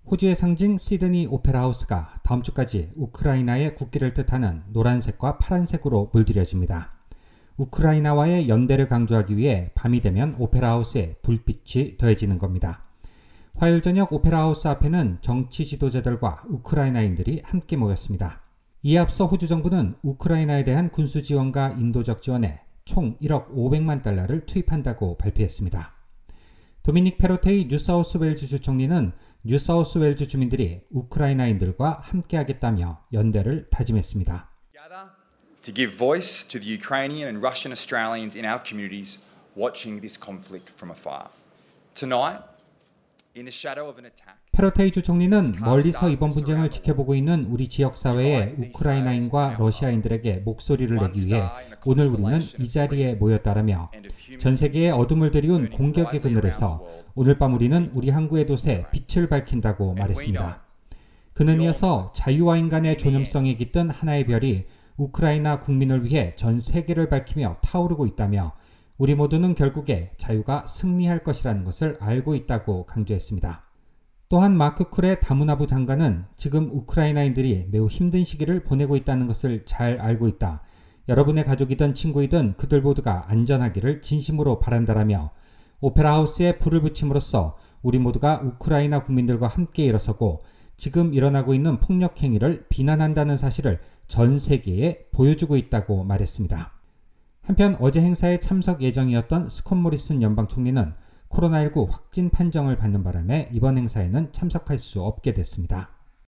호주의 상징 시드니 오페라 하우스가 다음 주까지 우크라이나의 국기를 뜻하는 노란색과 파란색으로 물들여집니다. 우크라이나와의 연대를 강조하기 위해 밤이 되면 오페라 하우스에 불빛이 더해지는 겁니다. 화요일 저녁 오페라 하우스 앞에는 정치 지도자들과 우크라이나인들이 함께 모였습니다. 이에 앞서 호주 정부는 우크라이나에 대한 군수 지원과 인도적 지원에 총 1억 500만 달러를 투입한다고 발표했습니다. 도미닉 페로테이 뉴사우스웨일즈 주 총리는 뉴사우스웨일즈 주민들이 우크라이나인들과 함께하겠다며 연대를 다짐했습니다. To give voice to the Ukrainian and Russian Australians in our communities watching this conflict from afar. Tonight, in the shadow of an attack. 페로테이 주 총리는 멀리서 이번 분쟁을 지켜보고 있는 우리 지역사회의 우크라이나인과 러시아인들에게 목소리를 내기 위해 오늘 우리는 이 자리에 모였다라며 전 세계에 어둠을 들이운 공격의 그늘에서 오늘 밤 우리는 우리 항구의 돛에 빛을 밝힌다고 말했습니다. 그는 이어서 자유와 인간의 존엄성에 깃든 하나의 별이 우크라이나 국민을 위해 전 세계를 밝히며 타오르고 있다며 우리 모두는 결국에 자유가 승리할 것이라는 것을 알고 있다고 강조했습니다. 또한 마크 쿨의 다문화부 장관은 지금 우크라이나인들이 매우 힘든 시기를 보내고 있다는 것을 잘 알고 있다. 여러분의 가족이든 친구이든 그들 모두가 안전하기를 진심으로 바란다라며 오페라 하우스에 불을 붙임으로써 우리 모두가 우크라이나 국민들과 함께 일어서고 지금 일어나고 있는 폭력 행위를 비난한다는 사실을 전 세계에 보여주고 있다고 말했습니다. 한편 어제 행사에 참석 예정이었던 스콧 모리슨 연방 총리는 코로나19 확진 판정을 받는 바람에 이번 행사에는 참석할 수 없게 됐습니다.